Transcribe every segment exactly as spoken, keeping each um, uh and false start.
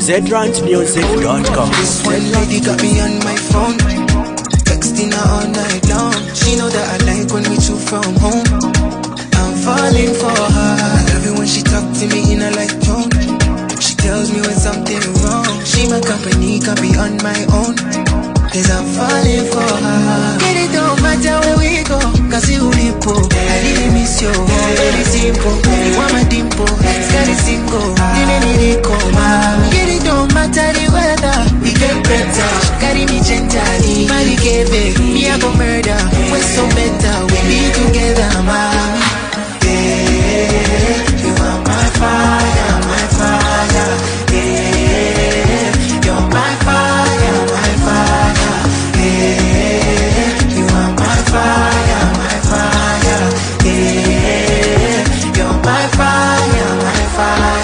z rant music dot com. This one lady got me on my phone, texting her all night long. She know that I like when we two from home. I'm falling for her. I love it when she talk to me in a light tone. She tells me when something wrong. She my company, can be on my own, cause I'm falling for her. Get it don't matter where we go, cause you lipo. I really miss you, very simple. You want my dimple, scary single. Dime mi rico, mami. Get it don't matter the weather, we get better. Carry me gently, Mari Kebe, me I go murder. We're so better, we be together, mami. Yeah, you are my fire, my fire. Yeah, you're my fire, my fire. Yeah, you are my fire, my fire. Yeah, you're my fire, my fire.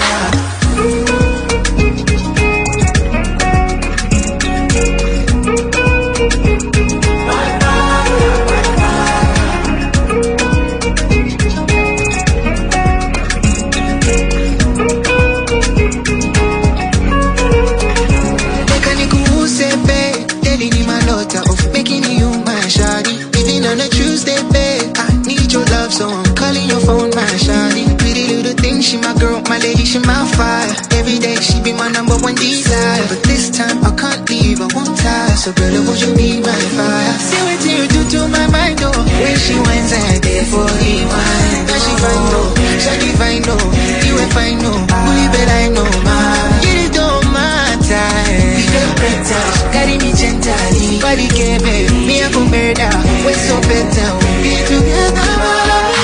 So I'm calling your phone, my shawty. Pretty little thing, she my girl, my lady, she my fire. Every day she be my number one desire. But this time I can't leave, I won't tie. So girl, would you be my fire? See what you do to my mind, oh. When she wins, I did for the wine. Now she fine, oh, she fine, oh. You ain't fine, no, only bet I know, man. Get it don't matter, we get better. Carry me gently, body care, baby. Me I go murder, we're so better, we be together.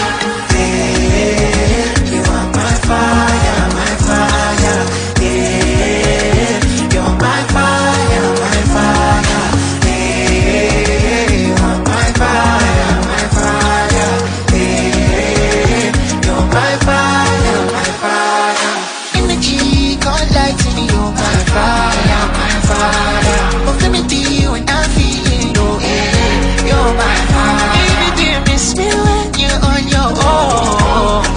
Fire, my fire, yeah. You're my fire, my fire, yeah. You're my fire, my fire, yeah. You're my fire, my fire. Energy, call light to me, you're my fire, my fire. Proximity when I'm feeling low, yeah. You're my fire. Baby, do you miss me when you're on your own?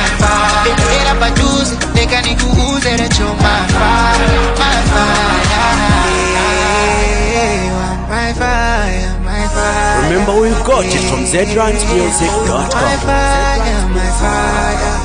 They can use it at your my fire, my fire. My fire, my fire. Remember, we've got it from z rant music dot com. My fire, my fire.